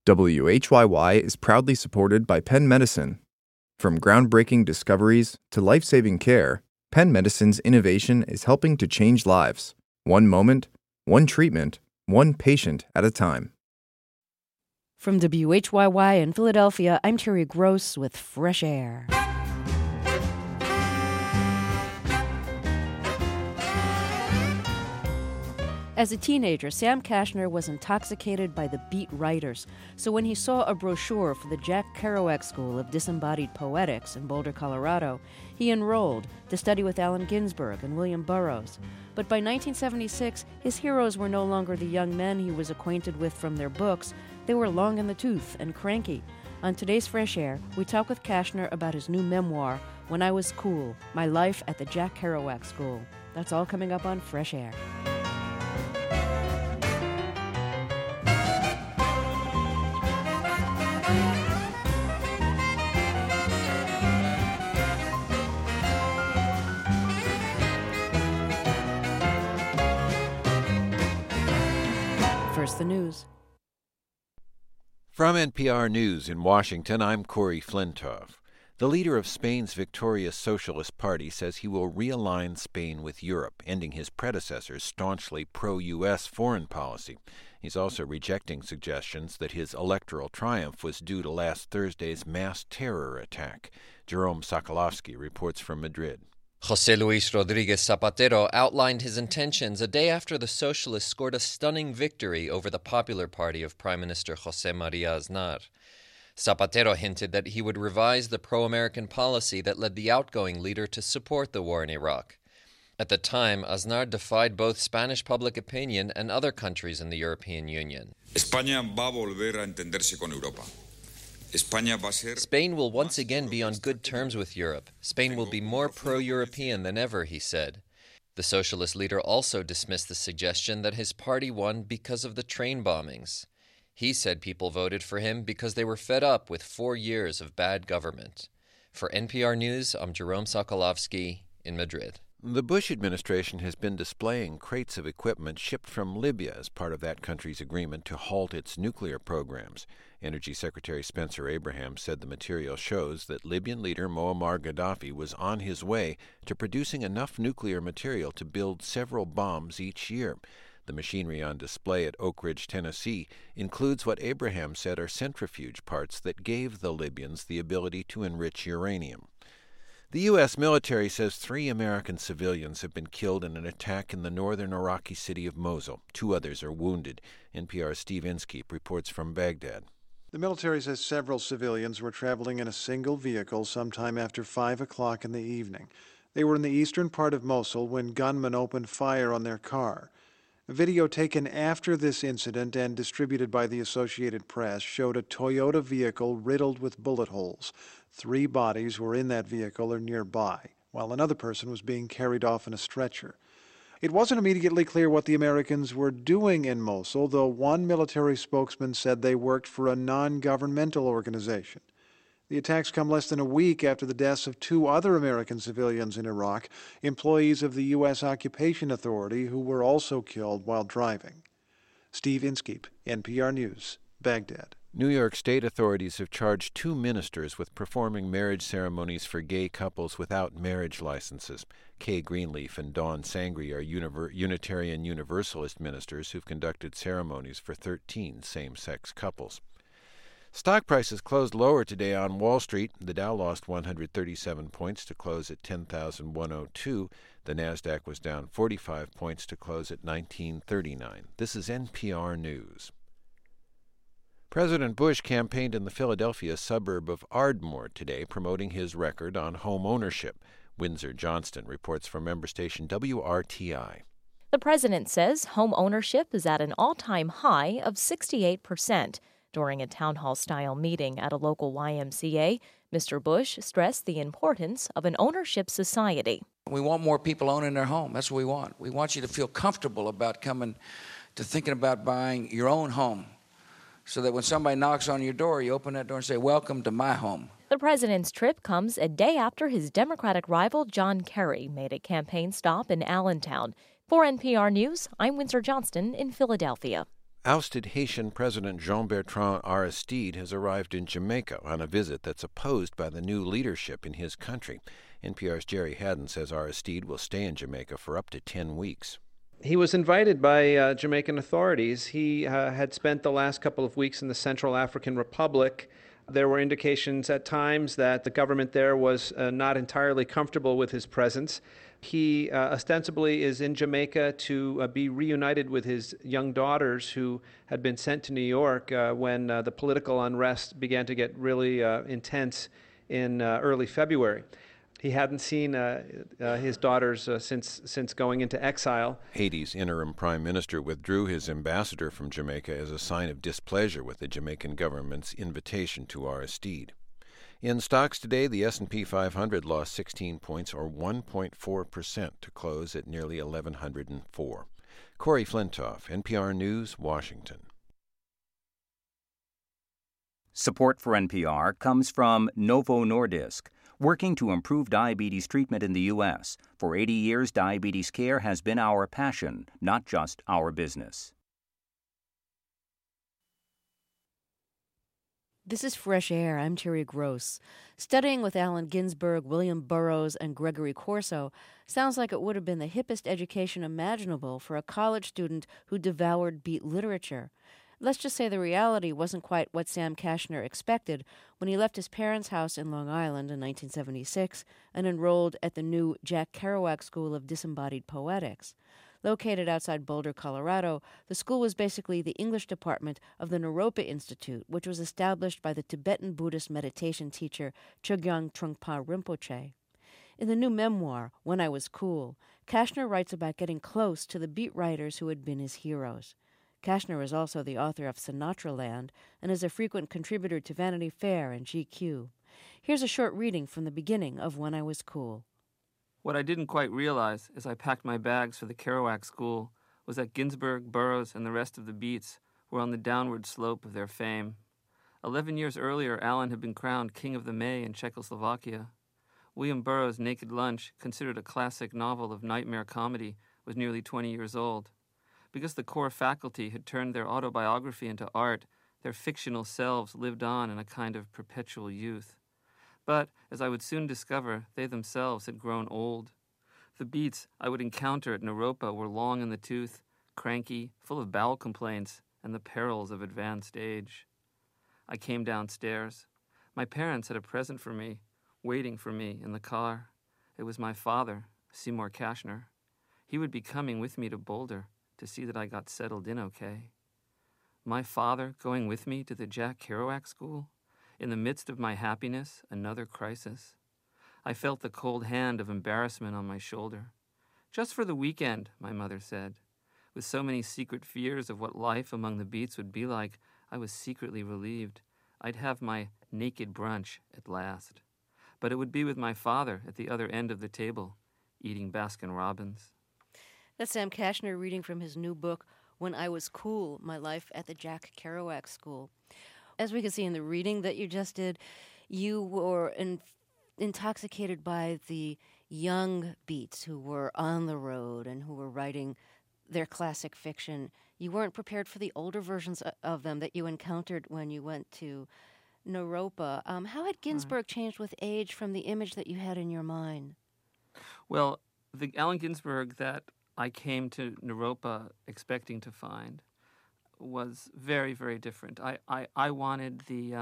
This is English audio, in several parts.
WHYY is proudly supported by Penn Medicine. From groundbreaking discoveries to life-saving care, Penn Medicine's innovation is helping to change lives. One moment, one treatment, one patient at a time. From WHYY in Philadelphia, I'm Terry Gross with Fresh Air. As a teenager, Sam Kashner was intoxicated by the beat writers, so when he saw a brochure for the Jack Kerouac School of Disembodied Poetics in Boulder, Colorado, he enrolled to study with Allen Ginsberg and William Burroughs. But by 1976, his heroes were no longer the young men he was acquainted with from their books. They were long in the tooth and cranky. On today's Fresh Air, we talk with Kashner about his new memoir, When I Was Cool, My Life at the Jack Kerouac School. That's all coming up on Fresh Air. The news. From NPR News in Washington, I'm Corey Flintoff. The leader of Spain's victorious Socialist Party says he will realign Spain with Europe, ending his predecessor's staunchly pro-U.S. foreign policy. He's also rejecting suggestions that his electoral triumph was due to last Thursday's mass terror attack. Jerome Sokolovsky reports from Madrid. José Luis Rodríguez Zapatero outlined his intentions a day after the socialists scored a stunning victory over the Popular Party of Prime Minister José María Aznar. Zapatero hinted that he would revise the pro-American policy that led the outgoing leader to support the war in Iraq. At the time, Aznar defied both Spanish public opinion and other countries in the European Union. España va a volver a entenderse con Europa. Spain will once again be on good terms with Europe. Spain will be more pro-European than ever, he said. The socialist leader also dismissed the suggestion that his party won because of the train bombings. He said people voted for him because they were fed up with 4 years of bad government. For NPR News, I'm Jerome Sokolovsky in Madrid. The Bush administration has been displaying crates of equipment shipped from Libya as part of that country's agreement to halt its nuclear programs. Energy Secretary Spencer Abraham said the material shows that Libyan leader Muammar Gaddafi was on his way to producing enough nuclear material to build several bombs each year. The machinery on display at Oak Ridge, Tennessee, includes what Abraham said are centrifuge parts that gave the Libyans the ability to enrich uranium. The U.S. military says 3 American civilians have been killed in an attack in the northern Iraqi city of Mosul. 2 others are wounded. NPR's Steve Inskeep reports from Baghdad. The military says several civilians were traveling in a single vehicle sometime after 5 o'clock in the evening. They were in the eastern part of Mosul when gunmen opened fire on their car. A video taken after this incident and distributed by the Associated Press showed a Toyota vehicle riddled with bullet holes. 3 bodies were in that vehicle or nearby, while another person was being carried off in a stretcher. It wasn't immediately clear what the Americans were doing in Mosul, though one military spokesman said they worked for a non-governmental organization. The attacks come less than a week after the deaths of 2 other American civilians in Iraq, employees of the U.S. Occupation Authority who were also killed while driving. Steve Inskeep, NPR News, Baghdad. New York State authorities have charged 2 ministers with performing marriage ceremonies for gay couples without marriage licenses. Kay Greenleaf and Dawn Sangre are Unitarian Universalist ministers who've conducted ceremonies for 13 same-sex couples. Stock prices closed lower today on Wall Street. The Dow lost 137 points to close at 10,102. The Nasdaq was down 45 points to close at 1939. This is NPR News. President Bush campaigned in the Philadelphia suburb of Ardmore today, promoting his record on home ownership. Windsor Johnston reports from member station WRTI. The president says home ownership is at an all-time high of 68%. During a town hall-style meeting at a local YMCA, Mr. Bush stressed the importance of an ownership society. We want more people owning their home. That's what we want. We want you to feel comfortable about coming to thinking about buying your own home, so that when somebody knocks on your door, you open that door and say, "Welcome to my home." The president's trip comes a day after his Democratic rival John Kerry made a campaign stop in Allentown. For NPR News, I'm Windsor Johnston in Philadelphia. Ousted Haitian President Jean-Bertrand Aristide has arrived in Jamaica on a visit that's opposed by the new leadership in his country. NPR's Jerry Haddon says Aristide will stay in Jamaica for up to 10 weeks. He was invited by Jamaican authorities. He had spent the last couple of weeks in the Central African Republic. There were indications at times that the government there was not entirely comfortable with his presence. He ostensibly is in Jamaica to be reunited with his young daughters who had been sent to New York when the political unrest began to get really intense in early February. He hadn't seen his daughters since going into exile. Haiti's interim prime minister withdrew his ambassador from Jamaica as a sign of displeasure with the Jamaican government's invitation to Aristide. In stocks today, the S&P 500 lost 16 points, or 1.4%, to close at nearly 1,104. Corey Flintoff, NPR News, Washington. Support for NPR comes from Novo Nordisk, working to improve diabetes treatment in the U.S. For 80 years, diabetes care has been our passion, not just our business. This is Fresh Air. I'm Terry Gross. Studying with Allen Ginsberg, William Burroughs, and Gregory Corso sounds like it would have been the hippest education imaginable for a college student who devoured beat literature. Let's just say the reality wasn't quite what Sam Kashner expected when he left his parents' house in Long Island in 1976 and enrolled at the new Jack Kerouac School of Disembodied Poetics. Located outside Boulder, Colorado, the school was basically the English department of the Naropa Institute, which was established by the Tibetan Buddhist meditation teacher Chogyam Trungpa Rinpoche. In the new memoir, When I Was Cool, Kashner writes about getting close to the beat writers who had been his heroes. Kashner is also the author of Sinatraland and is a frequent contributor to Vanity Fair and GQ. Here's a short reading from the beginning of When I Was Cool. What I didn't quite realize as I packed my bags for the Kerouac School was that Ginsberg, Burroughs, and the rest of the Beats were on the downward slope of their fame. 11 years earlier, Allen had been crowned King of the May in Czechoslovakia. William Burroughs' Naked Lunch, considered a classic novel of nightmare comedy, was nearly 20 years old. Because the core faculty had turned their autobiography into art, their fictional selves lived on in a kind of perpetual youth. But, as I would soon discover, they themselves had grown old. The Beats I would encounter at Naropa were long in the tooth, cranky, full of bowel complaints, and the perils of advanced age. I came downstairs. My parents had a present for me, waiting for me in the car. It was my father, Seymour Kashner. He would be coming with me to Boulder to see that I got settled in okay. My father going with me to the Jack Kerouac School? In the midst of my happiness, another crisis. I felt the cold hand of embarrassment on my shoulder. Just for the weekend, my mother said. With so many secret fears of what life among the Beats would be like, I was secretly relieved. I'd have my naked brunch at last. But it would be with my father at the other end of the table, eating Baskin-Robbins. That's Sam Kashner reading from his new book, When I Was Cool, My Life at the Jack Kerouac School. As we can see in the reading that you just did, you were intoxicated by the young Beats who were on the road and who were writing their classic fiction. You weren't prepared for the older versions of them that you encountered when you went to Naropa. How had Ginsberg changed with age from the image that you had in your mind? Well, the Allen Ginsberg that I came to Naropa expecting to find was very, very different. I wanted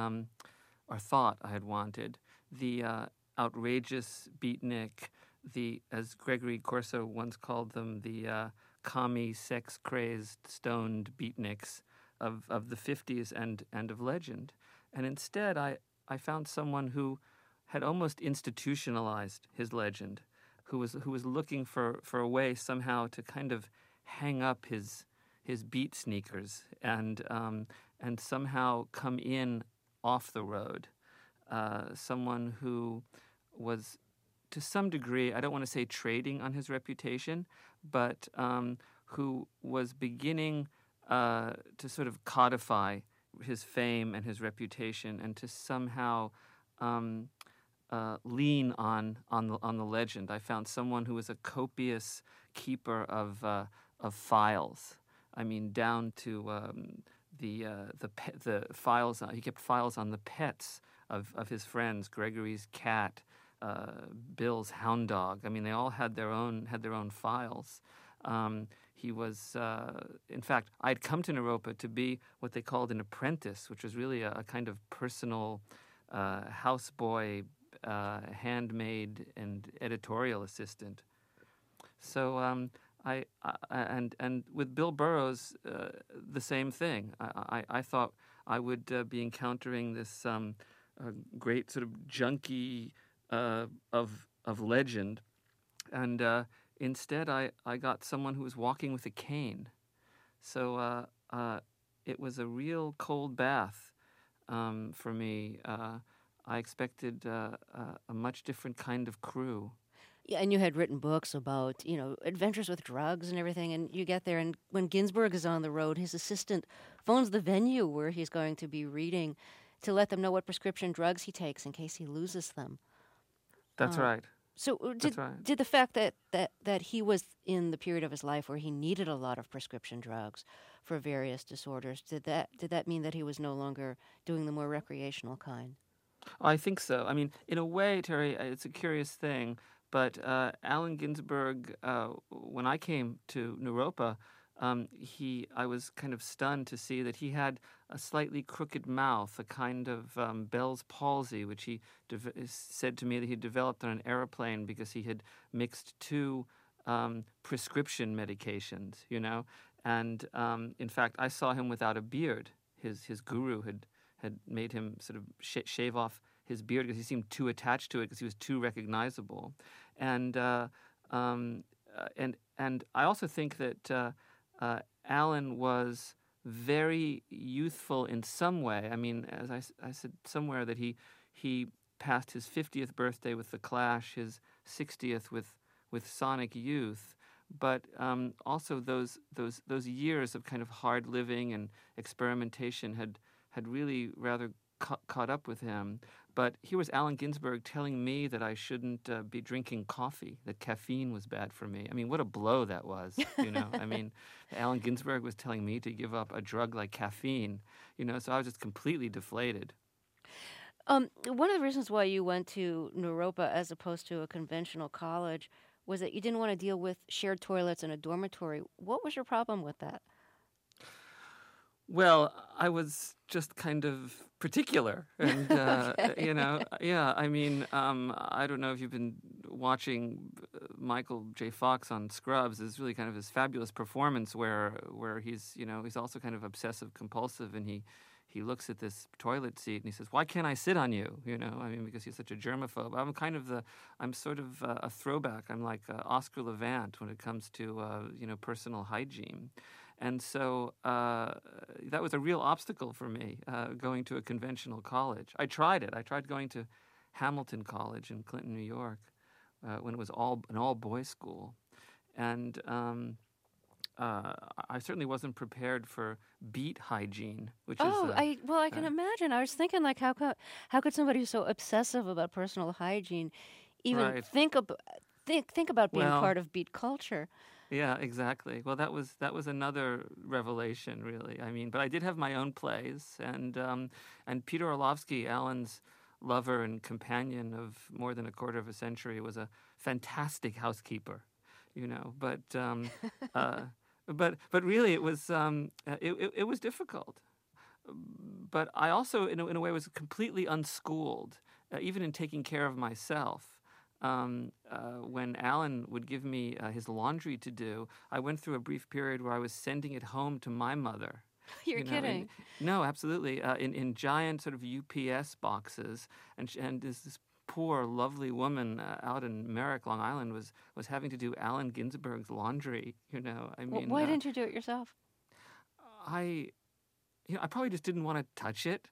or thought I had wanted, the outrageous beatnik, the, as Gregory Corso once called them, the commie, sex-crazed, stoned beatniks of the 50s and of legend. And instead, I found someone who had almost institutionalized his legend, who was looking for a way somehow to kind of hang up his beat sneakers and somehow come in off the road. Someone who was, to some degree, I don't want to say trading on his reputation, but who was beginning to sort of codify his fame and his reputation, and to somehow lean on the legend. I found someone who was a copious keeper of files. I mean, down to the files. He kept files on the pets of his friends, Gregory's cat, Bill's hound dog. I mean, they all had their own files. He was, in fact, I'd come to Naropa to be what they called an apprentice, which was really a kind of personal houseboy, handmaid, and editorial assistant. So and with Bill Burroughs, the same thing. I thought I would be encountering this great sort of junkie of legend, and instead I got someone who was walking with a cane. So it was a real cold bath for me. I expected a much different kind of crew. Yeah, and you had written books about, adventures with drugs and everything, and you get there, and when Ginsberg is on the road, his assistant phones the venue where he's going to be reading to let them know what prescription drugs he takes in case he loses them. That's right. So did the fact that he was in the period of his life where he needed a lot of prescription drugs for various disorders, did that mean that he was no longer doing the more recreational kind? I think so. I mean, in a way, Terry, it's a curious thing. But Allen Ginsberg, when I came to Naropa, I was kind of stunned to see that he had a slightly crooked mouth, a kind of Bell's palsy, which he said to me that he developed on an airplane because he had mixed two prescription medications, And in fact, I saw him without a beard. His guru had made him sort of shave off his beard because he seemed too attached to it because he was too recognizable. And I also think that Allen was very youthful in some way. I mean, as I said somewhere, that he passed his 50th birthday with The Clash, his 60th with Sonic Youth, but also those years of kind of hard living and experimentation had really rather caught up with him. But here was Allen Ginsberg telling me that I shouldn't be drinking coffee, that caffeine was bad for me. I mean, what a blow that was, I mean, Allen Ginsberg was telling me to give up a drug like caffeine, so I was just completely deflated. One of the reasons why you went to Naropa as opposed to a conventional college was that you didn't want to deal with shared toilets in a dormitory. What was your problem with that? Well, I was just kind of particular, and I mean, I don't know if you've been watching Michael J. Fox on Scrubs. It's really kind of his fabulous performance where he's he's also kind of obsessive compulsive, and he looks at this toilet seat and he says, "Why can't I sit on you?" I mean, because he's such a germaphobe. I'm sort of a throwback. I'm like Oscar Levant when it comes to personal hygiene. And so that was a real obstacle for me, going to a conventional college. I tried it. I tried going to Hamilton College in Clinton, New York, when it was an all-boys school. And I certainly wasn't prepared for beat hygiene, which is... I can imagine. I was thinking, like, how could somebody who's so obsessive about personal hygiene even think about being part of beat culture? Yeah, exactly. Well, that was another revelation, really. I mean, but I did have my own plays, and Peter Orlovsky, Allen's lover and companion of more than a quarter of a century, was a fantastic housekeeper, But but really, it was it was difficult. But I also, in a way, was completely unschooled, even in taking care of myself. When Allen would give me his laundry to do, I went through a brief period where I was sending it home to my mother. You're kidding? No, absolutely. In giant sort of UPS boxes, and this poor, lovely woman out in Merrick, Long Island, was having to do Allen Ginsberg's laundry. I mean, why didn't you do it yourself? I probably just didn't want to touch it.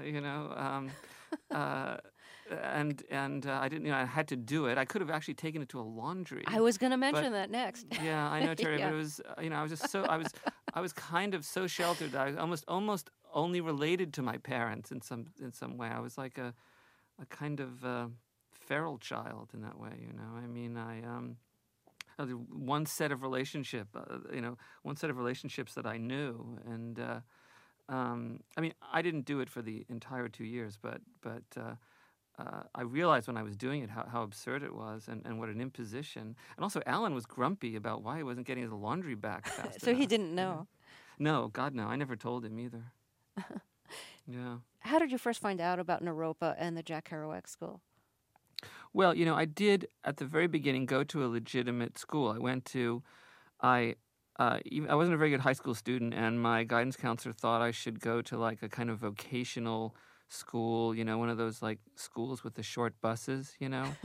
And I didn't. I had to do it. I could have actually taken it to a laundry. I was going to mention that next. Yeah, I know, Terry. Yeah. But it was, I was just so. I was kind of so sheltered. I was almost only related to my parents in some way. I was like a kind of feral child in that way. I mean, one set of relationship, one set of relationships that I knew. And I mean, I didn't do it for the entire 2 years, but I realized when I was doing it how absurd it was and what an imposition. And also, Alan was grumpy about why he wasn't getting his laundry back fast So enough. he didn't know. No, God, no. I never told him either. Yeah. How did you first find out about Naropa and the Jack Kerouac School? Well, I did at the very beginning go to a legitimate school. I wasn't a very good high school student, and my guidance counselor thought I should go to like a kind of vocational school, one of those like schools with the short buses,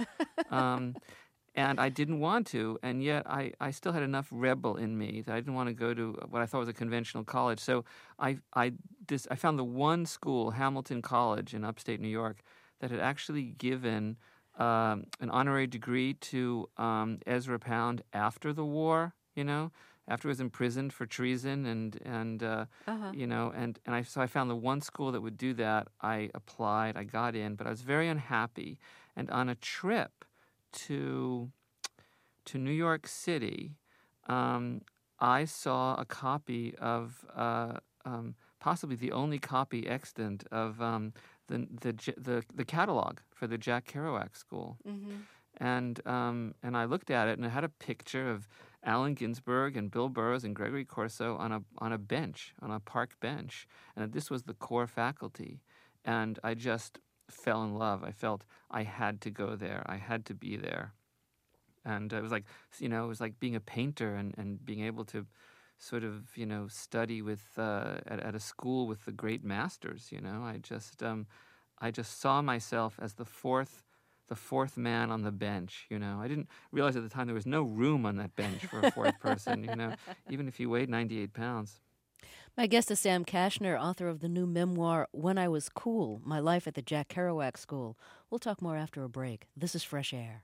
and I didn't want to, and yet I still had enough rebel in me that I didn't want to go to what I thought was a conventional college. So I found the one school, Hamilton College in upstate New York, that had actually given an honorary degree to Ezra Pound after the war, after he was imprisoned for treason, and so I found the one school that would do that. I applied, I got in, but I was very unhappy. And on a trip to New York City, I saw a copy of possibly the only copy extant of the catalog for the Jack Kerouac School. Mm-hmm. And I looked at it, and it had a picture of Allen Ginsberg and Bill Burroughs and Gregory Corso on a bench, on a park bench, and this was the core faculty. And I just fell in love. I felt I had to go there. I had to be there. And it was like being a painter and being able to sort of, study with at a school with the great masters. I just saw myself as the fourth man on the bench. I didn't realize at the time there was no room on that bench for a fourth person. Even if you weighed 98 pounds. My guest is Sam Kashner, author of the new memoir, When I Was Cool, My Life at the Jack Kerouac School. We'll talk more after a break. This is Fresh Air.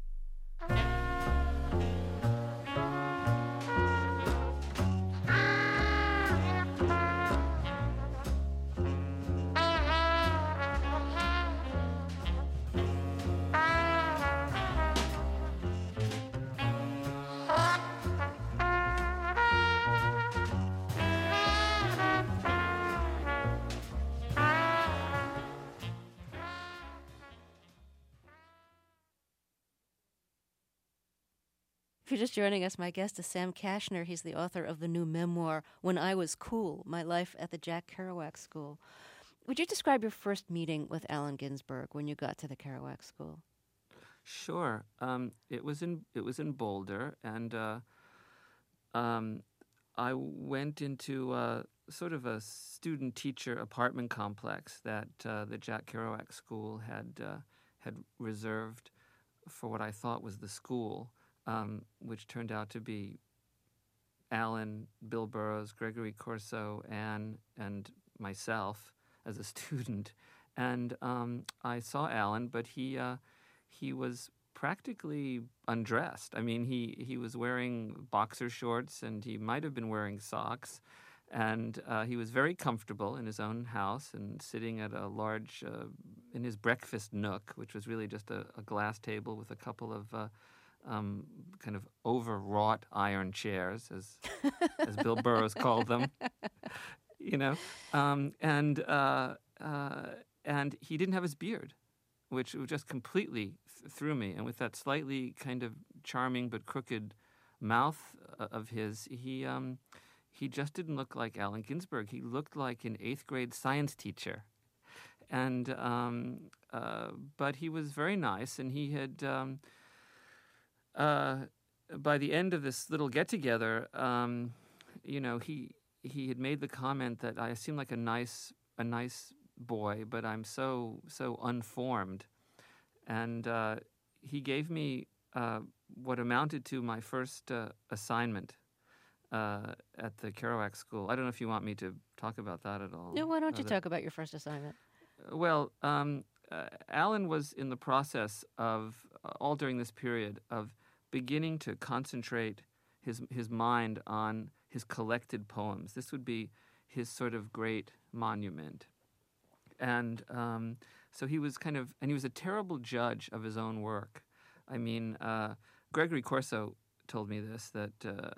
If you're just joining us, my guest is Sam Kashner. He's the author of the new memoir, When I Was Cool, My Life at the Jack Kerouac School. Would you describe your first meeting with Allen Ginsberg when you got to the Kerouac School? Sure. It was in Boulder, and I went into sort of a student-teacher apartment complex that the Jack Kerouac School had reserved for what I thought was the school. Which turned out to be Alan, Bill Burroughs, Gregory Corso, and myself as a student. And I saw Alan, but he was practically undressed. I mean, he was wearing boxer shorts, and he might have been wearing socks. And he was very comfortable in his own house and sitting at a large, in his breakfast nook, which was really just a glass table with a couple of kind of overwrought iron chairs, as Bill Burroughs called them, and he didn't have his beard, which just completely threw me. And with that slightly kind of charming but crooked mouth of his, he just didn't look like Allen Ginsberg. He looked like an 8th grade science teacher, and but he was very nice, and he had. By the end of this little get-together, he had made the comment that I seem like a nice boy, but I'm so unformed, and he gave me what amounted to my first assignment at the Kerouac School. I don't know if you want me to talk about that at all. No, why don't you talk about your first assignment? Well, Alan was in the process of, all during this period, of beginning to concentrate his mind on his collected poems. This would be his sort of great monument. And so he was and he was a terrible judge of his own work. I mean, Gregory Corso told me this, that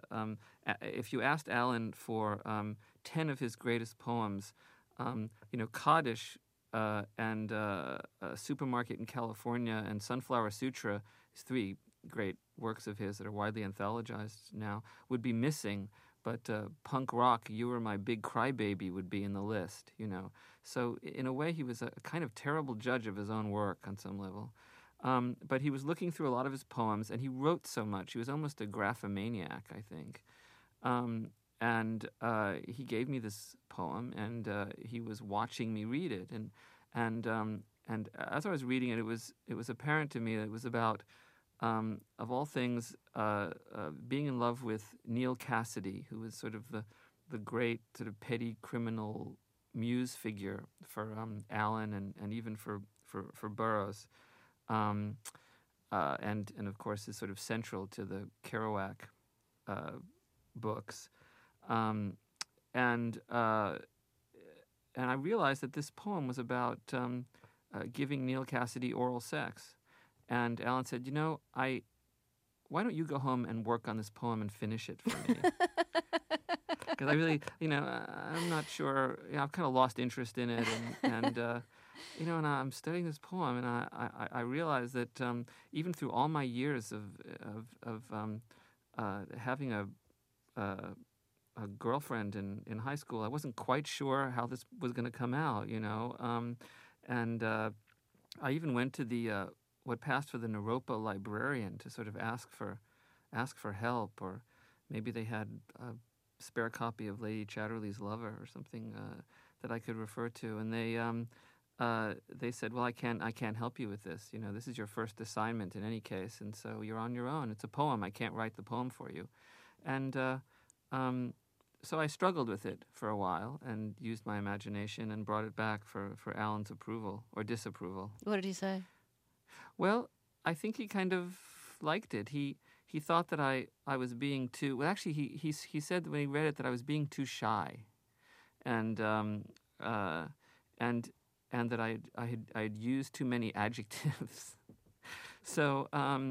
if you asked Allen for 10 of his greatest poems, Kaddish and Supermarket in California and Sunflower Sutra, these three great works of his that are widely anthologized now, would be missing. But punk rock, You Were My Big Crybaby, would be in the list, So in a way, he was a kind of terrible judge of his own work on some level. But he was looking through a lot of his poems, and he wrote so much. He was almost a graphomaniac, I think. And he gave me this poem, and he was watching me read it. And as I was reading it, it was apparent to me that it was about, of all things, being in love with Neal Cassady, who was sort of the great sort of petty criminal muse figure for Allen and even for Burroughs. And of course is sort of central to the Kerouac books, and I realized that this poem was about giving Neal Cassady oral sex, and Allen said, why don't you go home and work on this poem and finish it for me? Because I really, I'm not sure. I've kind of lost interest in it, and I'm studying this poem, and I realized that even through all my years of having a girlfriend in high school, I wasn't quite sure how this was going to come out, and I even went to the what passed for the Naropa librarian to sort of ask for help, or maybe they had a spare copy of Lady Chatterley's Lover or something that I could refer to, and they said, well, I can't help you with this. This is your first assignment in any case, and so you're on your own. It's a poem. I can't write the poem for you. And so I struggled with it for a while and used my imagination and brought it back for Allen's approval or disapproval. What did he say? Well, I think he kind of liked it. He thought that I was being too... Well, actually, he said when he read it that I was being too shy, and that I had used too many adjectives. So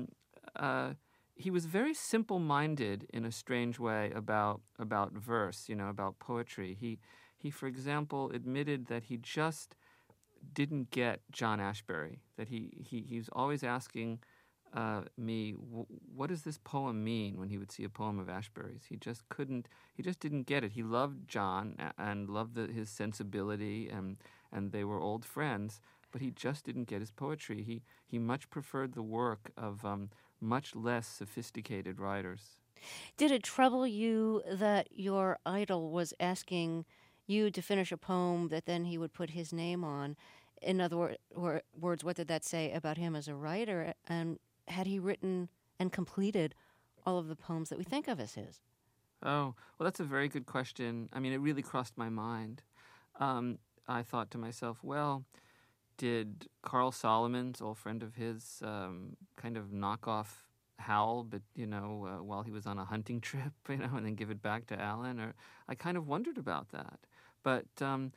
he was very simple-minded in a strange way about verse, about poetry. He, for example, admitted that he just didn't get John Ashbery, that he was always asking me, what does this poem mean, when he would see a poem of Ashbery's. He just didn't get it. He loved John and loved his sensibility, and they were old friends, but he just didn't get his poetry. He much preferred the work of much less sophisticated writers. Did it trouble you that your idol was asking you to finish a poem that then he would put his name on? In other words, what did that say about him as a writer? And had he written and completed all of the poems that we think of as his? Oh, well, that's a very good question. I mean, it really crossed my mind. I thought to myself, well, did Carl Solomon's old friend of his kind of knock off Howl, but while he was on a hunting trip, and then give it back to Allen? Or I kind of wondered about that. But then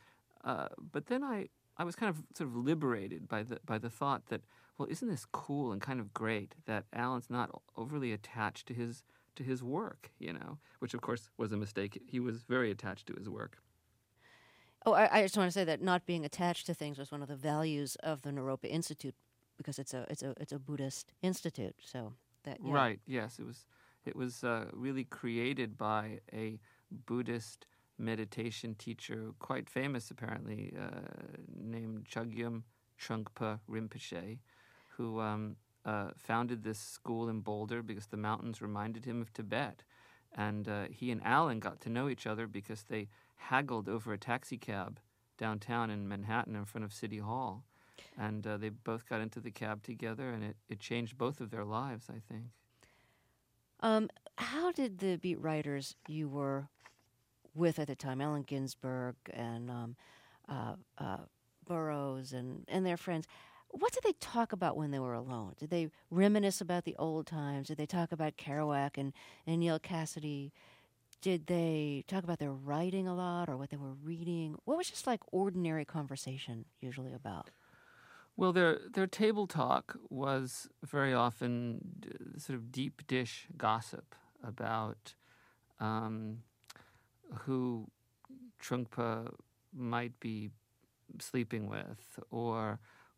I was kind of sort of liberated by the thought that, well, isn't this cool and kind of great that Allen's not overly attached to his work, which of course was a mistake. He was very attached to his work. Oh, I just want to say that not being attached to things was one of the values of the Naropa Institute, because it's a Buddhist institute. So that, yeah. Right. Yes, it was really created by a Buddhist meditation teacher, quite famous apparently, named Chogyam Trungpa Rinpoche, who founded this school in Boulder because the mountains reminded him of Tibet. And he and Allen got to know each other because they haggled over a taxi cab downtown in Manhattan in front of City Hall. And they both got into the cab together, and it changed both of their lives, I think. How did the beat writers you were with at the time, Allen Ginsberg and Burroughs and their friends, what did they talk about when they were alone? Did they reminisce about the old times? Did they talk about Kerouac and Neal Cassady? Did they talk about their writing a lot or what they were reading? What was just like ordinary conversation usually about? Well, their table talk was very often sort of deep dish gossip about who Trungpa might be sleeping with, or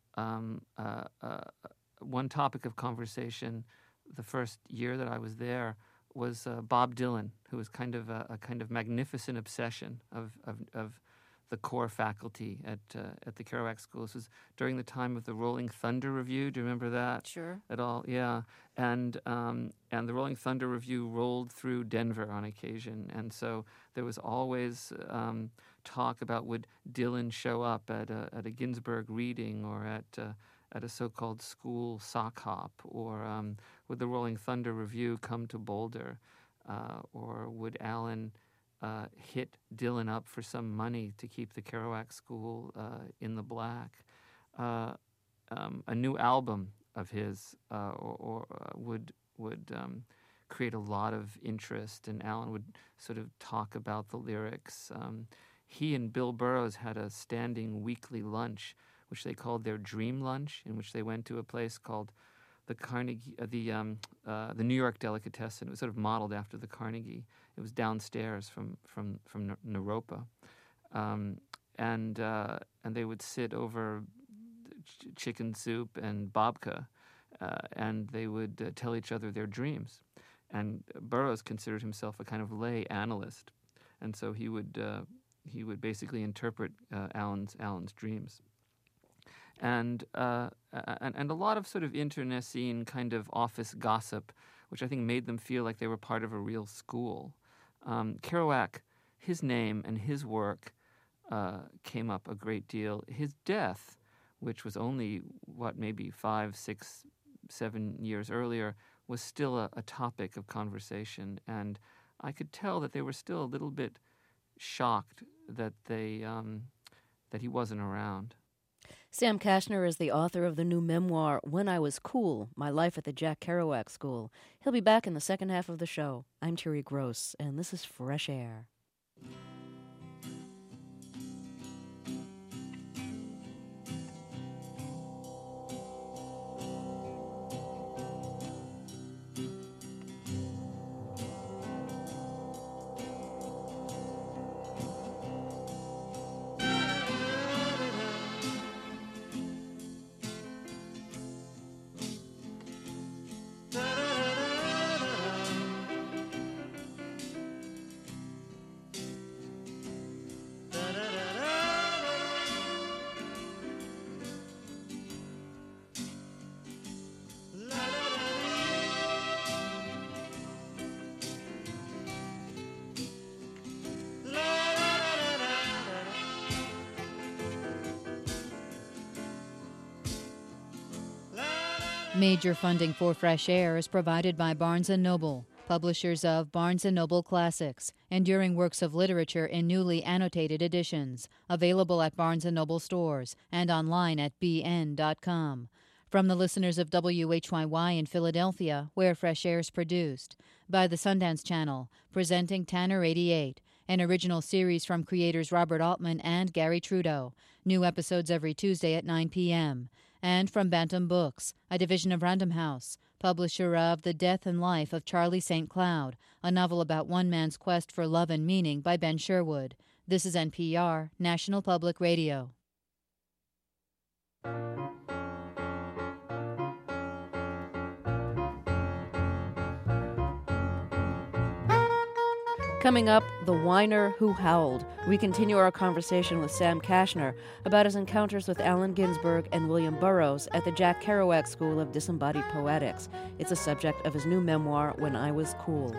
one topic of conversation the first year that I was there was Bob Dylan, who was kind of a kind of magnificent obsession of the core faculty at the Kerouac School. This was during the time of the Rolling Thunder Review. Do you remember that? Sure. At all? Yeah. And the Rolling Thunder Review rolled through Denver on occasion, and so there was always talk about would Dylan show up at a Ginsberg reading, or at a so-called school sock hop, or would the Rolling Thunder Review come to Boulder, or would Alan hit Dylan up for some money to keep the Kerouac School in the black. A new album of his would create a lot of interest, and Alan would sort of talk about the lyrics. He and Bill Burroughs had a standing weekly lunch, which they called their Dream Lunch, in which they went to a place called the Carnegie, the New York Delicatessen. It was sort of modeled after the Carnegie. It was downstairs from Naropa, and they would sit over chicken soup and babka, and they would tell each other their dreams. And Burroughs considered himself a kind of lay analyst, and so he would basically interpret Alan's dreams. And a lot of sort of internecine kind of office gossip, which I think made them feel like they were part of a real school. Kerouac, his name and his work came up a great deal. His death, which was only, maybe 5, 6, 7 years earlier, was still a topic of conversation. And I could tell that they were still a little bit shocked that he wasn't around. Sam Kashner is the author of the new memoir, When I Was Cool, My Life at the Jack Kerouac School. He'll be back in the second half of the show. I'm Terry Gross, and this is Fresh Air. Major funding for Fresh Air is provided by Barnes & Noble, publishers of Barnes & Noble Classics, enduring works of literature in newly annotated editions, available at Barnes & Noble stores and online at bn.com. From the listeners of WHYY in Philadelphia, where Fresh Air is produced, by the Sundance Channel, presenting Tanner 88, an original series from creators Robert Altman and Gary Trudeau, new episodes every Tuesday at 9 p.m., and from Bantam Books, a division of Random House, publisher of The Death and Life of Charlie St. Cloud, a novel about one man's quest for love and meaning by Ben Sherwood. This is NPR, National Public Radio. Coming up, The Whiner Who Howled. We continue our conversation with Sam Kashner about his encounters with Allen Ginsberg and William Burroughs at the Jack Kerouac School of Disembodied Poetics. It's a subject of his new memoir, When I Was Cool.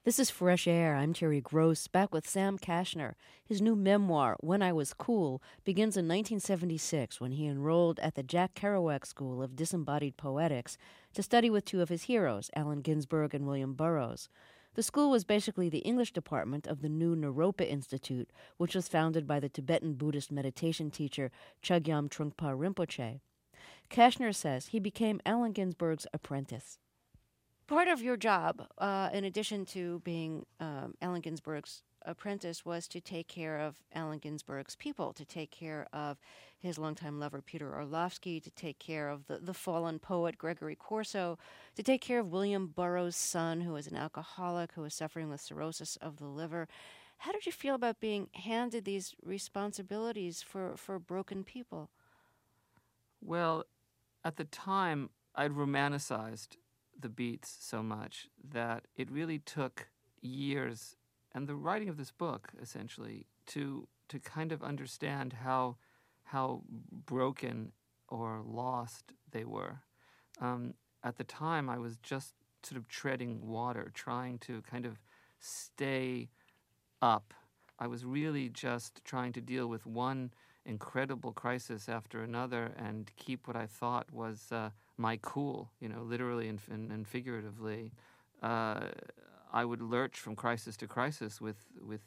This is Fresh Air. I'm Terry Gross, back with Sam Kashner. His new memoir, When I Was Cool, begins in 1976 when he enrolled at the Jack Kerouac School of Disembodied Poetics to study with two of his heroes, Allen Ginsberg and William Burroughs. The school was basically the English department of the new Naropa Institute, which was founded by the Tibetan Buddhist meditation teacher Chogyam Trungpa Rinpoche. Kashner says he became Allen Ginsberg's apprentice. Part of your job, in addition to being Allen Ginsberg's apprentice, was to take care of Allen Ginsberg's people, to take care of his longtime lover Peter Orlovsky, to take care of the fallen poet Gregory Corso, to take care of William Burroughs' son, who was an alcoholic, who was suffering with cirrhosis of the liver. How did you feel about being handed these responsibilities for broken people? Well, at the time, I'd romanticized the Beats so much that it really took years, and the writing of this book essentially, to kind of understand how broken or lost they were. At the time, I was just sort of treading water, trying to kind of stay up. I was really just trying to deal with one incredible crisis after another and keep what I thought was my cool, literally and figuratively. I would lurch from crisis to crisis with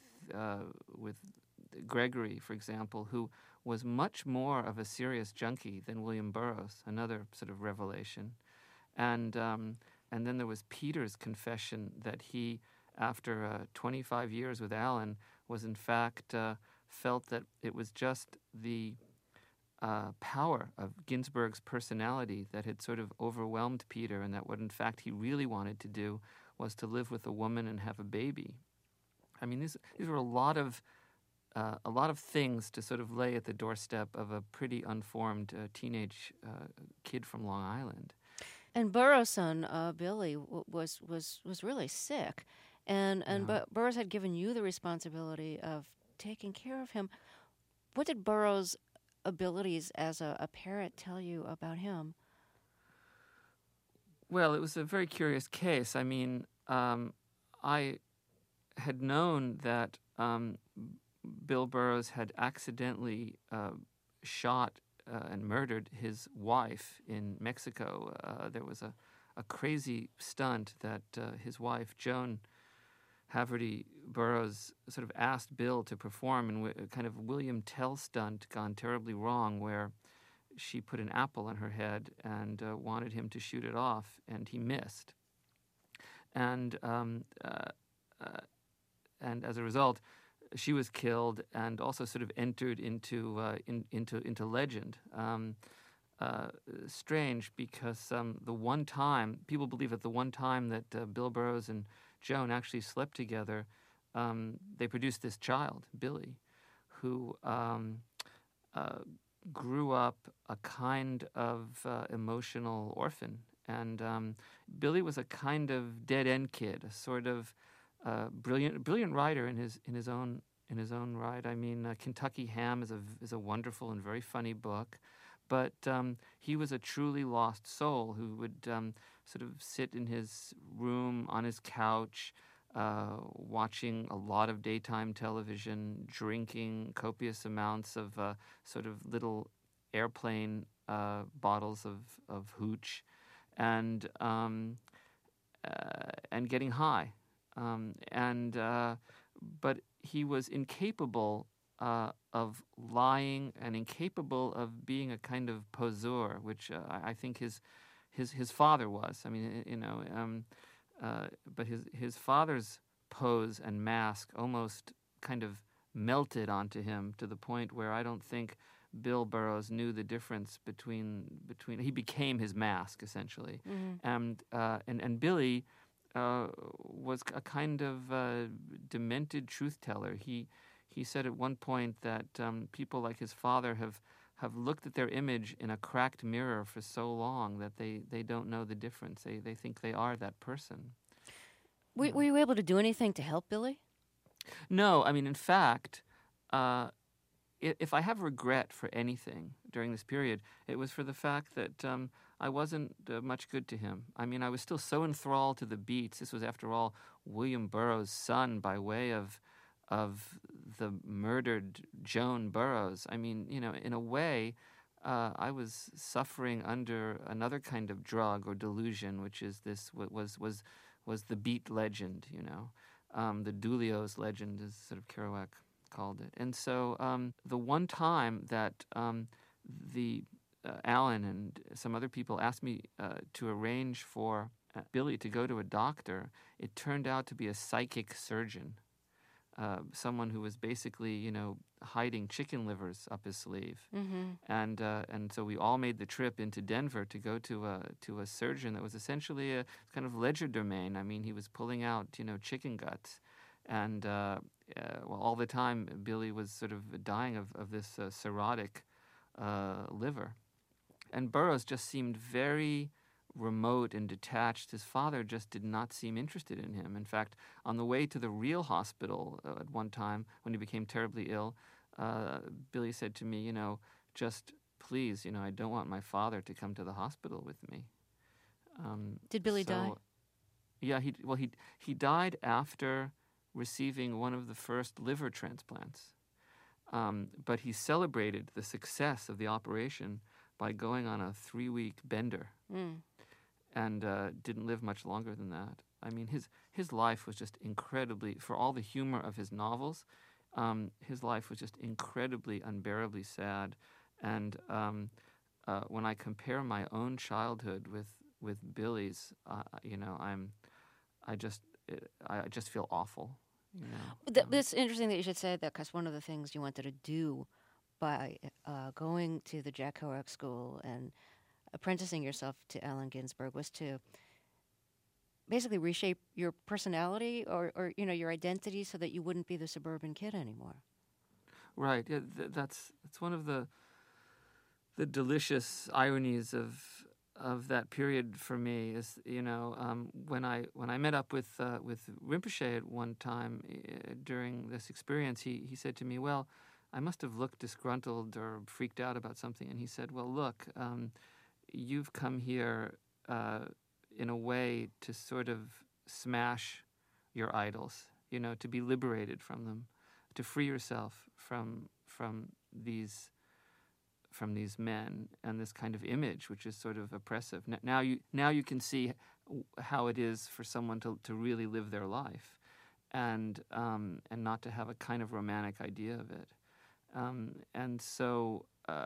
Gregory, for example, who was much more of a serious junkie than William Burroughs, another sort of revelation. And then there was Peter's confession that he, after 25 years with Allen, was in fact felt that it was just the power of Ginsberg's personality that had sort of overwhelmed Peter, and that what in fact he really wanted to do was to live with a woman and have a baby. I mean, these were a lot of things to sort of lay at the doorstep of a pretty unformed teenage kid from Long Island. And Burroughs' son, Billy, was really sick, and Burroughs had given you the responsibility of taking care of him. What did Burroughs' abilities as a parent tell you about him? Well, it was a very curious case. I mean, I had known that Bill Burroughs had accidentally shot and murdered his wife in Mexico. There was a crazy stunt that his wife, Joan Haverty Burroughs, sort of asked Bill to perform, in a kind of William Tell stunt gone terribly wrong, where she put an apple on her head and wanted him to shoot it off, and he missed. And as a result, she was killed and also sort of entered into legend. Strange, because the one time, people believe that the one time that Bill Burroughs and Joan actually slept together, they produced this child, Billy, who grew up a kind of emotional orphan. And Billy was a kind of dead-end kid, a sort of brilliant writer in his own right. I mean, Kentucky Ham is a wonderful and very funny book. But he was a truly lost soul who would sort of sit in his room on his couch, watching a lot of daytime television, drinking copious amounts of sort of little airplane bottles of hooch, and getting high. But he was incapable of lying and incapable of being a kind of poseur, which I think his father was. I mean, but his father's pose and mask almost kind of melted onto him to the point where I don't think Bill Burroughs knew the difference between he became his mask essentially. Mm-hmm. And Billy was a kind of demented truth teller. He said at one point that people like his father have looked at their image in a cracked mirror for so long that they don't know the difference. They think they are that person. Were you able to do anything to help Billy? No, I mean, in fact, if I have regret for anything during this period, it was for the fact that I wasn't much good to him. I mean, I was still so enthralled to the beats. This was, after all, William Burroughs' son by way of the murdered Joan Burroughs. I mean, in a way, I was suffering under another kind of drug or delusion, which is this was the beat legend. The Dulio's legend, as sort of Kerouac called it. And so the one time that Alan and some other people asked me to arrange for Billy to go to a doctor, it turned out to be a psychic surgeon, someone who was basically, hiding chicken livers up his sleeve. And so we all made the trip into Denver to go to a surgeon that was essentially a kind of legerdemain. I mean, he was pulling out, chicken guts. And all the time, Billy was sort of dying of this cirrhotic liver. And Burroughs just seemed very remote and detached. His father just did not seem interested in him. In fact, on the way to the real hospital at one time, when he became terribly ill, Billy said to me, just please, I don't want my father to come to the hospital with me. Did Billy die? Yeah, he died after receiving one of the first liver transplants. But he celebrated the success of the operation by going on a 3-week bender, and didn't live much longer than that. I mean, his life was just incredibly, for all the humor of his novels, his life was just incredibly, unbearably sad. And when I compare my own childhood with Billy's, I just feel awful. It's interesting that you should say that, because one of the things you wanted to do by going to the Jack Kerouac School and apprenticing yourself to Allen Ginsberg was to basically reshape your personality or your identity so that you wouldn't be the suburban kid anymore. Right. Yeah, that's one of the delicious ironies of that period for me is, when I met up with Rinpoche at one time during this experience, he said to me, well, I must have looked disgruntled or freaked out about something. And he said, well, look, you've come here in a way to sort of smash your idols, to be liberated from them, to free yourself from these men and this kind of image, which is sort of oppressive. Now you can see how it is for someone to really live their life, and not to have a kind of romantic idea of it. And so,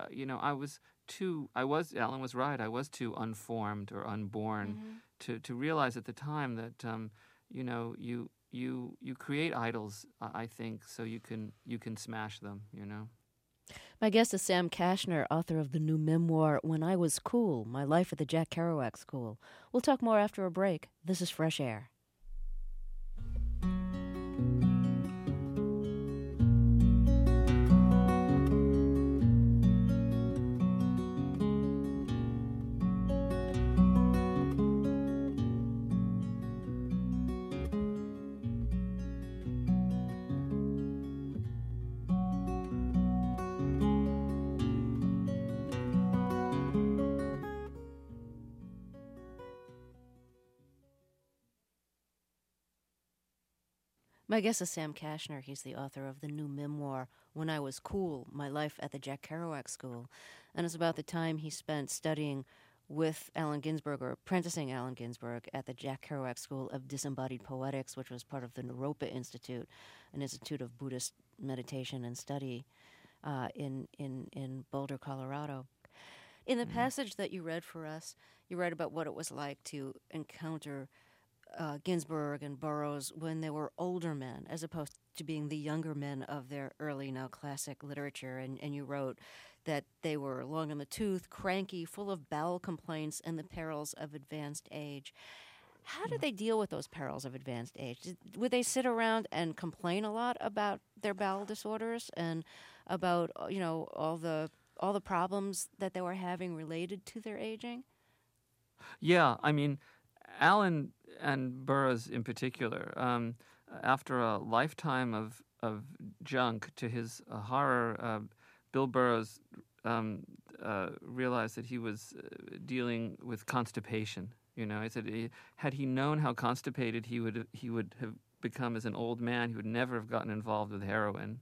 Alan was right, I was too unformed or unborn to realize at the time that, you create idols, I think, so you can smash them, My guest is Sam Kashner, author of the new memoir, When I Was Cool, My Life at the Jack Kerouac School. We'll talk more after a break. This is Fresh Air. My guest is Sam Kashner. He's the author of the new memoir, When I Was Cool, My Life at the Jack Kerouac School. And it's about the time he spent studying with Allen Ginsberg, or apprenticing Allen Ginsberg, at the Jack Kerouac School of Disembodied Poetics, which was part of the Naropa Institute, an institute of Buddhist meditation and study in Boulder, Colorado. In the passage that you read for us, you read about what it was like to encounter Ginsberg and Burroughs when they were older men, as opposed to being the younger men of their early, now classic literature. And you wrote that they were long in the tooth, cranky, full of bowel complaints, and the perils of advanced age. How did they deal with those perils of advanced age? Would they sit around and complain a lot about their bowel disorders and about all the problems that they were having related to their aging? Yeah, I mean, Allen and Burroughs in particular, after a lifetime of junk, to his horror, Bill Burroughs realized that he was dealing with constipation. I said, had he known how constipated he would have become as an old man, he would never have gotten involved with heroin.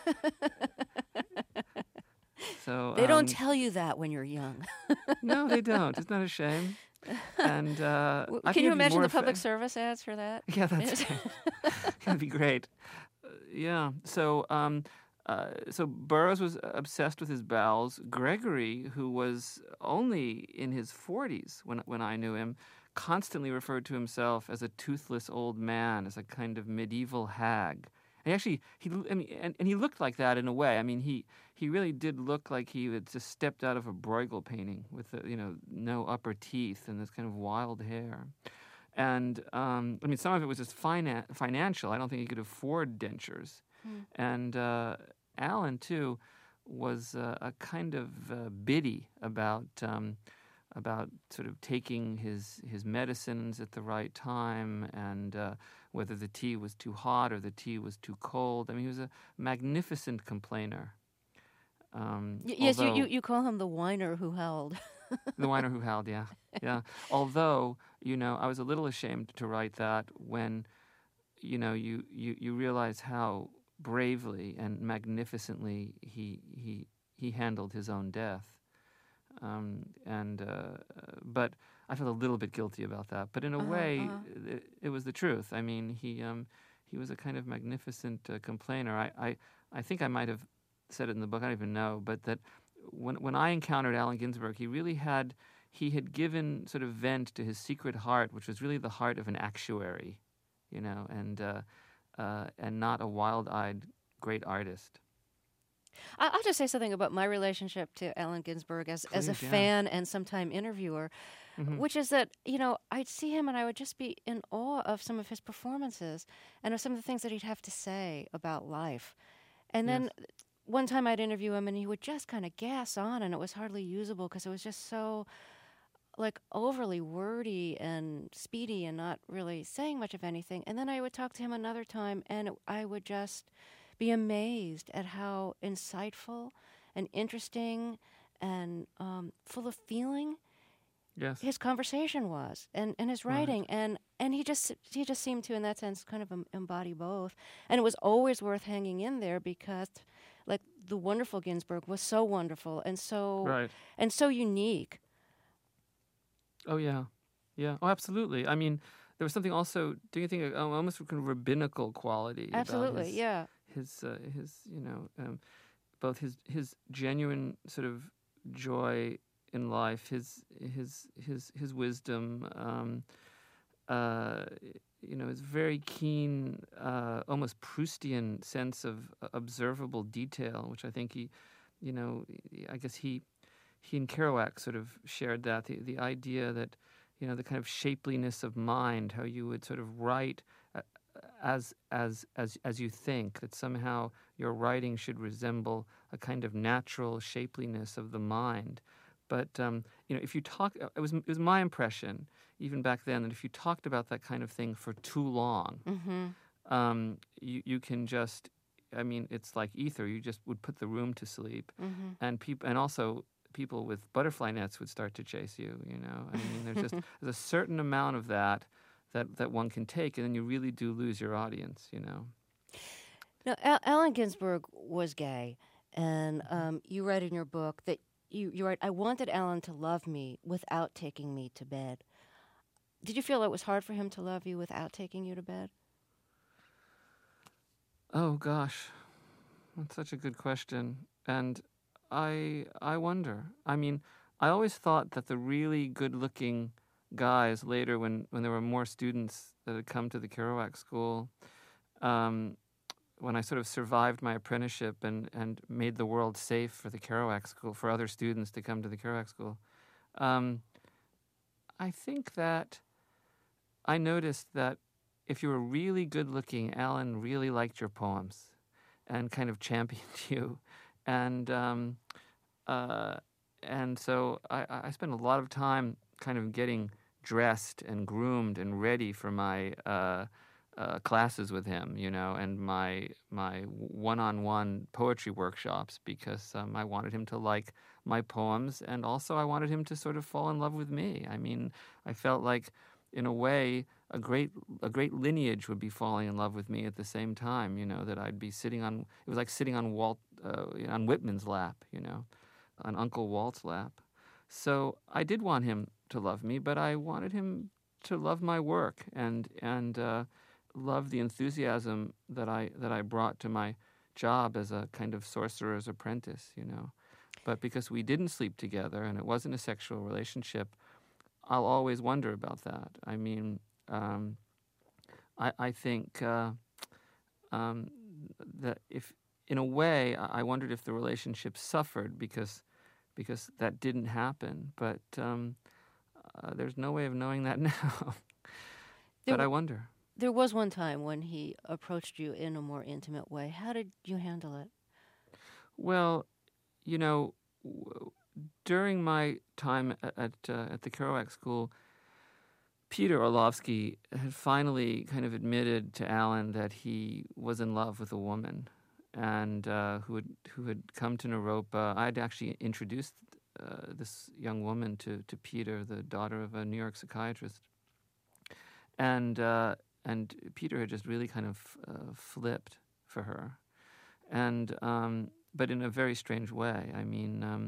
So they don't tell you that when you're young. No, they don't. Isn't that a shame? And can you imagine the public service ads for that? Yeah, that'd be great. Yeah. So Burroughs was obsessed with his bowels. Gregory, who was only in his 40s when I knew him, constantly referred to himself as a toothless old man, as a kind of medieval hag. And actually, he looked like that in a way. I mean, he really did look like he had just stepped out of a Bruegel painting with no upper teeth and this kind of wild hair. And some of it was just financial. I don't think he could afford dentures. And Alan too was a kind of biddy about sort of taking his medicines at the right time, and whether the tea was too hot or the tea was too cold. I mean, he was a magnificent complainer. Yes, you call him the whiner who howled. The whiner who howled, yeah. Although, I was a little ashamed to write that when, you realize how bravely and magnificently he handled his own death. But I felt a little bit guilty about that. But in a way, it was the truth. I mean, he was a kind of magnificent complainer. I think I might have said it in the book. I don't even know. But that when I encountered Allen Ginsberg, he had given sort of vent to his secret heart, which was really the heart of an actuary, and not a wild-eyed great artist. I'll just say something about my relationship to Allen Ginsberg as a fan and sometime interviewer, which is that, I'd see him and I would just be in awe of some of his performances and of some of the things that he'd have to say about life. And then one time I'd interview him and he would just kind of gas on, and it was hardly usable because it was just so overly wordy and speedy and not really saying much of anything. And then I would talk to him another time and I would just be amazed at how insightful and interesting and full of feeling his conversation was, and his writing, and he just seemed to, in that sense, kind of embody both. And it was always worth hanging in there because, the wonderful Ginsberg was so wonderful and so and so unique. Oh yeah. Oh, absolutely. I mean, there was something also, do you think, almost kind of rabbinical quality? Absolutely, about his both his genuine sort of joy in life, his wisdom, his very keen, almost Proustian sense of observable detail, which I think he and Kerouac sort of shared that, the idea that, the kind of shapeliness of mind, how you would sort of write as you think, that somehow your writing should resemble a kind of natural shapeliness of the mind. But if you talk, it was my impression even back then that if you talked about that kind of thing for too long, you can just, it's like ether. You just would put the room to sleep, and people with butterfly nets would start to chase you. There's a certain amount of that one can take, and then you really do lose your audience. Now, Allen Ginsberg was gay, and you write in your book that you write, "I wanted Allen to love me without taking me to bed." Did you feel it was hard for him to love you without taking you to bed? Oh gosh, that's such a good question, and I wonder. I always thought that the really good-looking guys later, when there were more students that had come to the Kerouac School, when I sort of survived my apprenticeship and made the world safe for the Kerouac School, for other students to come to the Kerouac School, I think that I noticed that if you were really good-looking, Allen really liked your poems and kind of championed you. And so I spent a lot of time kind of getting dressed and groomed and ready for my classes with him, and my one-on-one poetry workshops, because I wanted him to like my poems, and also I wanted him to sort of fall in love with me. I mean, I felt like, in a way, a great lineage would be falling in love with me at the same time. That I'd be sitting on. It was like sitting on on Whitman's lap, on Uncle Walt's lap. So I did want him to love me, but I wanted him to love my work and love the enthusiasm that I brought to my job as a kind of sorcerer's apprentice, But because we didn't sleep together and it wasn't a sexual relationship, I'll always wonder about that. I mean, I think that if, in a way, I wondered if the relationship suffered because that didn't happen. But there's no way of knowing that now. But I wonder. There was one time when he approached you in a more intimate way. How did you handle it? Well, during my time at the Kerouac School, Peter Orlovsky had finally kind of admitted to Alan that he was in love with a woman, and who had come to Naropa. I'd actually introduced this young woman to Peter, the daughter of a New York psychiatrist, and Peter had just really kind of flipped for her, and but in a very strange way. I mean,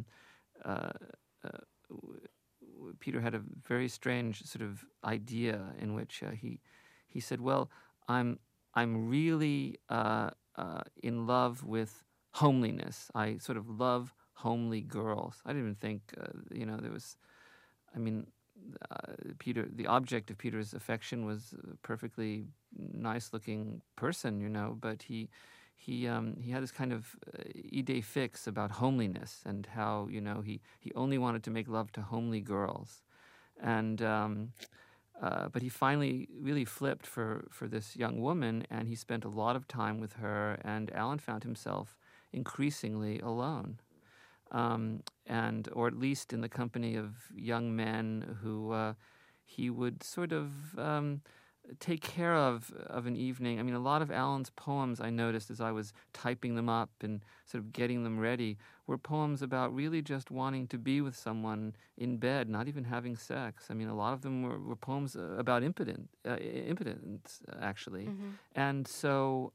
Peter had a very strange sort of idea in which he said, "Well, I'm really in love with homeliness. I sort of love homely girls." I didn't even think, there was. I mean, Peter, the object of Peter's affection was a perfectly nice-looking person, but he had this kind of idée fixe about homeliness and how, he only wanted to make love to homely girls. And but he finally really flipped for this young woman, and he spent a lot of time with her, and Alan found himself increasingly alone. Or at least in the company of young men who he would sort of take care of an evening. I mean, a lot of Alan's poems, I noticed as I was typing them up and sort of getting them ready, were poems about really just wanting to be with someone in bed, not even having sex. I mean, a lot of them were poems about impotence, actually. Mm-hmm. And so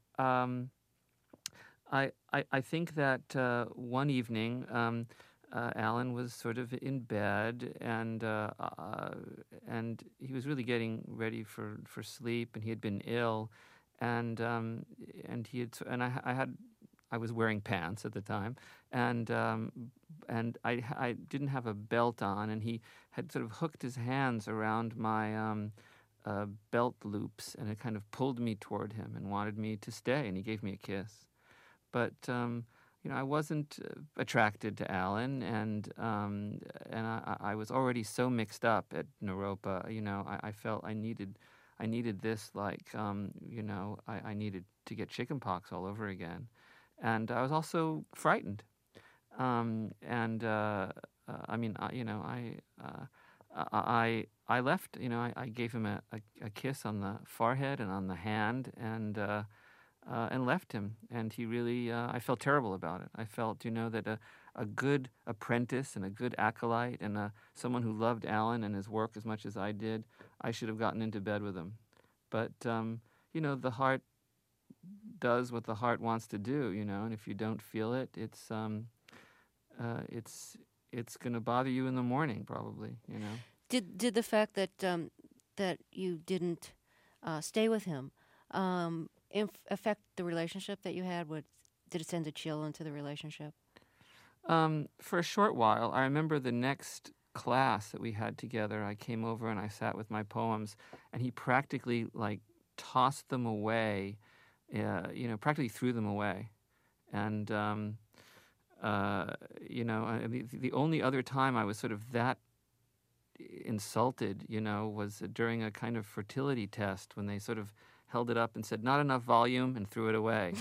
I think that one evening Alan was sort of in bed, and he was really getting ready for sleep, and he had been ill, and I was wearing pants at the time, and I didn't have a belt on, and he had sort of hooked his hands around my belt loops, and it kind of pulled me toward him and wanted me to stay, and he gave me a kiss. But I wasn't attracted to Alan, and I was already so mixed up at Naropa. I felt I needed this, like I needed to get chickenpox all over again, and I was also frightened. I left. I gave him a kiss on the forehead and on the hand, and left him. And he really, I felt terrible about it. I felt, that a good apprentice and a good acolyte and someone who loved Alan and his work as much as I did, I should have gotten into bed with him. But, the heart does what the heart wants to do, and if you don't feel it, it's going to bother you in the morning, probably, Did the fact that you didn't stay with him affect the relationship that you had? Did it send a chill into the relationship? For a short while. I remember the next class that we had together, I came over and I sat with my poems, and he practically tossed them away, practically threw them away. And, the only other time I was sort of that insulted, was during a kind of fertility test when they sort of held it up and said, "Not enough volume," and threw it away.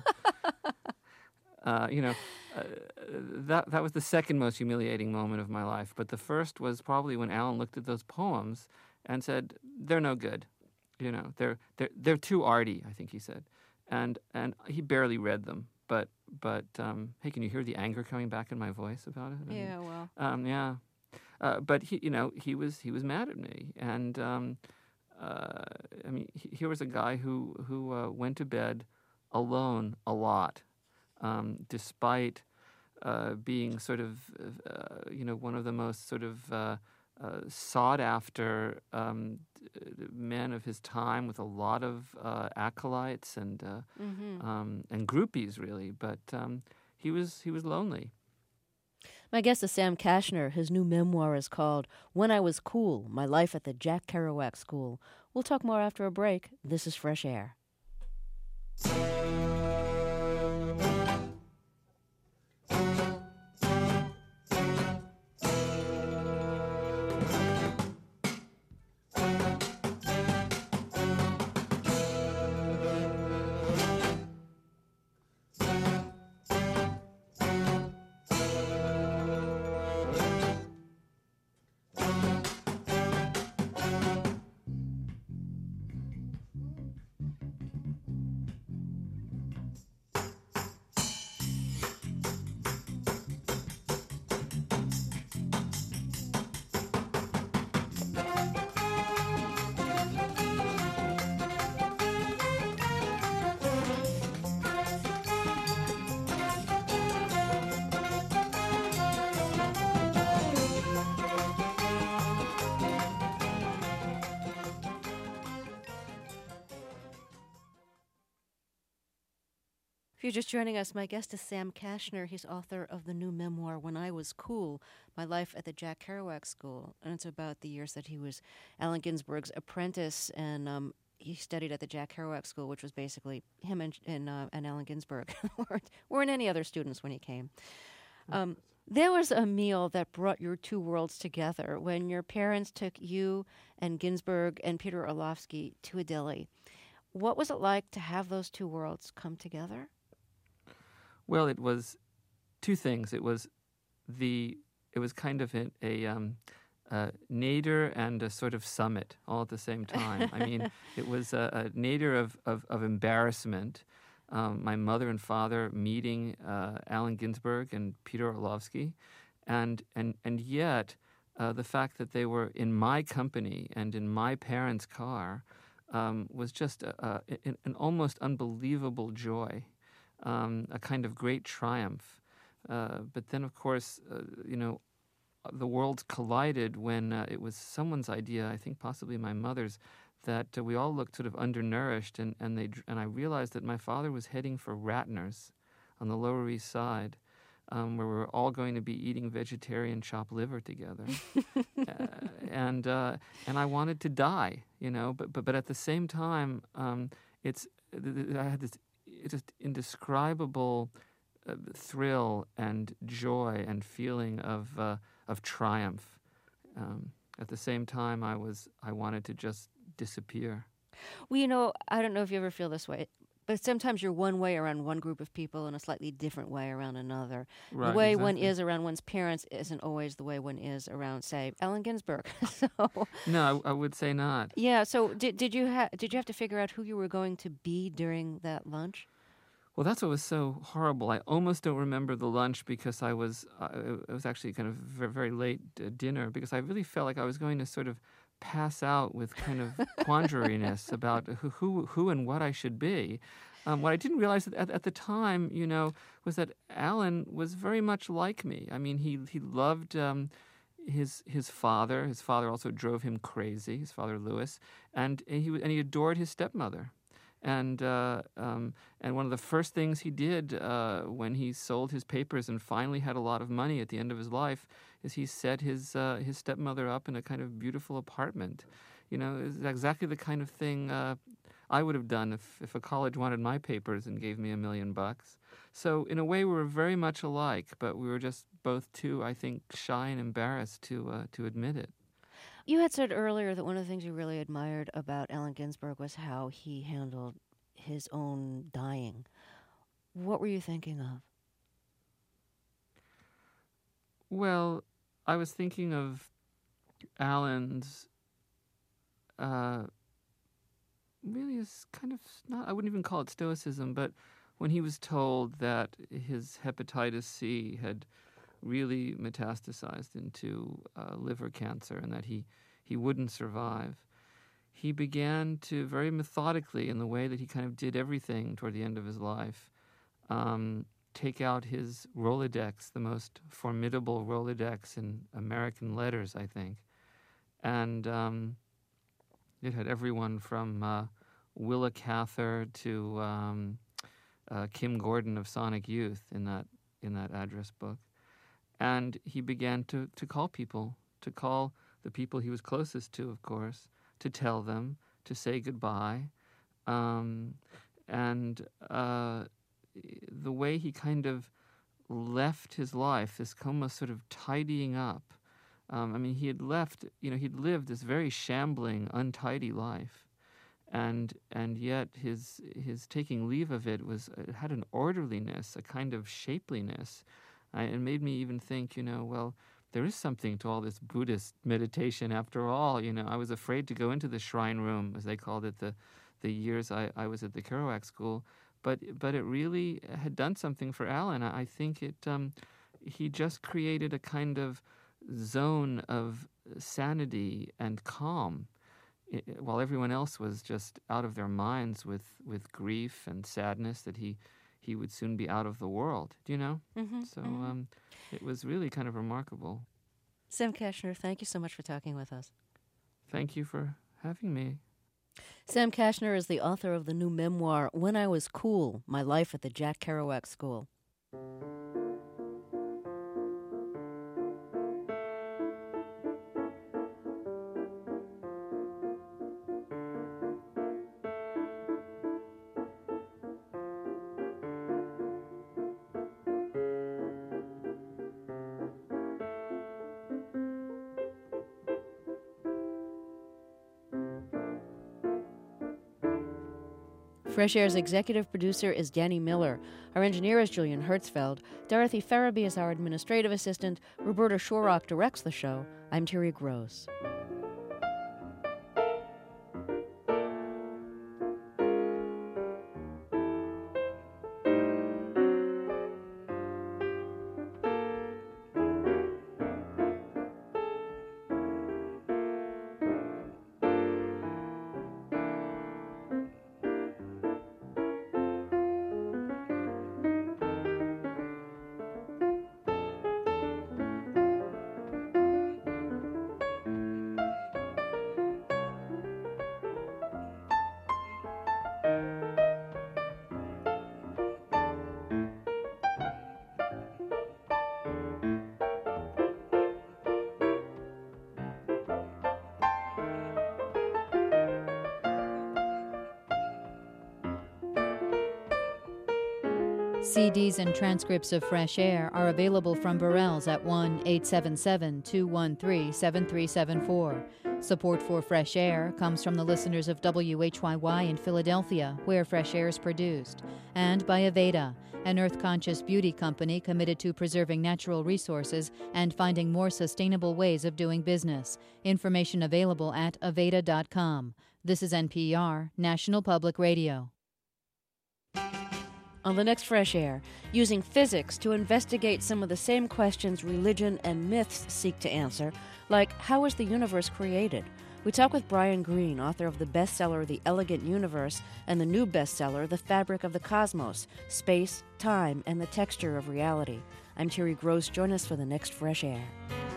That was the second most humiliating moment of my life. But the first was probably when Alan looked at those poems and said, "They're no good," they're too arty, I think he said, and he barely read them. But hey, can you hear the anger coming back in my voice about it? Yeah. But he was mad at me, and here was a guy who went to bed alone a lot, despite being sort of one of the most sort of sought after men of his time, with a lot of acolytes and groupies, really. But he was lonely. My guest is Sam Kashner. His new memoir is called When I Was Cool, My Life at the Jack Kerouac School. We'll talk more after a break. This is Fresh Air. If you're just joining us, my guest is Sam Kashner. He's author of the new memoir, When I Was Cool, My Life at the Jack Kerouac School. And it's about the years that he was Allen Ginsberg's apprentice, and he studied at the Jack Kerouac School, which was basically him and Allen Ginsberg. weren't any other students when he came. There was a meal that brought your two worlds together when your parents took you and Ginsberg and Peter Orlovsky to a deli. What was it like to have those two worlds come together? Well, it was two things. It was kind of a nadir and a sort of summit all at the same time. I mean, it was a nadir of embarrassment. My mother and father meeting Allen Ginsberg and Peter Orlovsky, and yet the fact that they were in my company and in my parents' car was just an almost unbelievable joy. A kind of great triumph. But then, of course, the worlds collided when it was someone's idea, I think possibly my mother's, that we all looked sort of undernourished, and I realized that my father was heading for Ratner's on the Lower East Side, where we were all going to be eating vegetarian chopped liver together, and I wanted to die, but at the same time, I had this just indescribable thrill and joy and feeling of triumph. At the same time, I wanted to just disappear. Well, I don't know if you ever feel this way, but sometimes you're one way around one group of people and a slightly different way around another. Right, the way exactly. one is around one's parents isn't always the way one is around, say, Allen Ginsberg. No, I would say not. Yeah. So did you have to figure out who you were going to be during that lunch? Well, that's what was so horrible. I almost don't remember the lunch because it was actually kind of very, very late dinner, because I really felt like I was going to sort of pass out with kind of quandariness about who and what I should be. What I didn't realize at the time, was that Allen was very much like me. I mean, he loved his father. His father also drove him crazy. His father Louis, and he adored his stepmother. And one of the first things he did when he sold his papers and finally had a lot of money at the end of his life is he set his stepmother up in a kind of beautiful apartment. It's exactly the kind of thing I would have done if a college wanted my papers and gave me $1 million. So in a way, we were very much alike, but we were just both too, I think, shy and embarrassed to admit it. You had said earlier that one of the things you really admired about Allen Ginsberg was how he handled his own dying. What were you thinking of? Well, I was thinking of Allen's really is kind of not, I wouldn't even call it stoicism, but when he was told that his hepatitis C had really metastasized into liver cancer and that he wouldn't survive, he began to very methodically, in the way that he kind of did everything toward the end of his life, take out his Rolodex, the most formidable Rolodex in American letters, I think. And it had everyone from Willa Cather to Kim Gordon of Sonic Youth in that address book. And he began to call people, to call the people he was closest to, of course, to tell them, to say goodbye. And the way he kind of left his life, this almost sort of tidying up. He had left, he'd lived this very shambling, untidy life. And yet his taking leave of it it had an orderliness, a kind of shapeliness. It made me even think, well, there is something to all this Buddhist meditation after all. I was afraid to go into the shrine room, as they called it, the years I was at the Kerouac School. But it really had done something for Alan. I think he just created a kind of zone of sanity and calm, while everyone else was just out of their minds with grief and sadness that he would soon be out of the world. Do you know? Mm-hmm, so it was really kind of remarkable. Sam Kashner, thank you so much for talking with us. Thank you for having me. Sam Kashner is the author of the new memoir, When I Was Cool, My Life at the Jack Kerouac School. Fresh Air's executive producer is Danny Miller. Our engineer is Julian Hertzfeld. Dorothy Farabee is our administrative assistant. Roberta Shorrock directs the show. I'm Terry Gross. CDs and transcripts of Fresh Air are available from Burrell's at 1-877-213-7374. Support for Fresh Air comes from the listeners of WHYY in Philadelphia, where Fresh Air is produced, and by Aveda, an earth-conscious beauty company committed to preserving natural resources and finding more sustainable ways of doing business. Information available at Aveda.com. This is NPR, National Public Radio. On the next Fresh Air, using physics to investigate some of the same questions religion and myths seek to answer, like how was the universe created? We talk with Brian Greene, author of the bestseller The Elegant Universe and the new bestseller The Fabric of the Cosmos, Space, Time, and the Texture of Reality. I'm Terry Gross. Join us for the next Fresh Air.